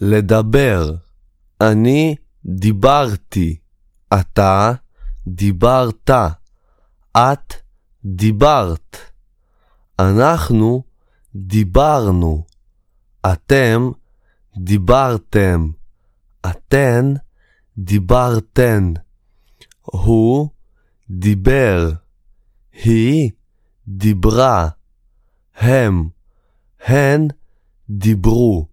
לדבר. אני דיברתי. אתה דיברת. את דיברת. אנחנו דיברנו. אתם דיברתם. אתן דיברתן. הוא דיבר. היא דיברה. הם, הן דיברו.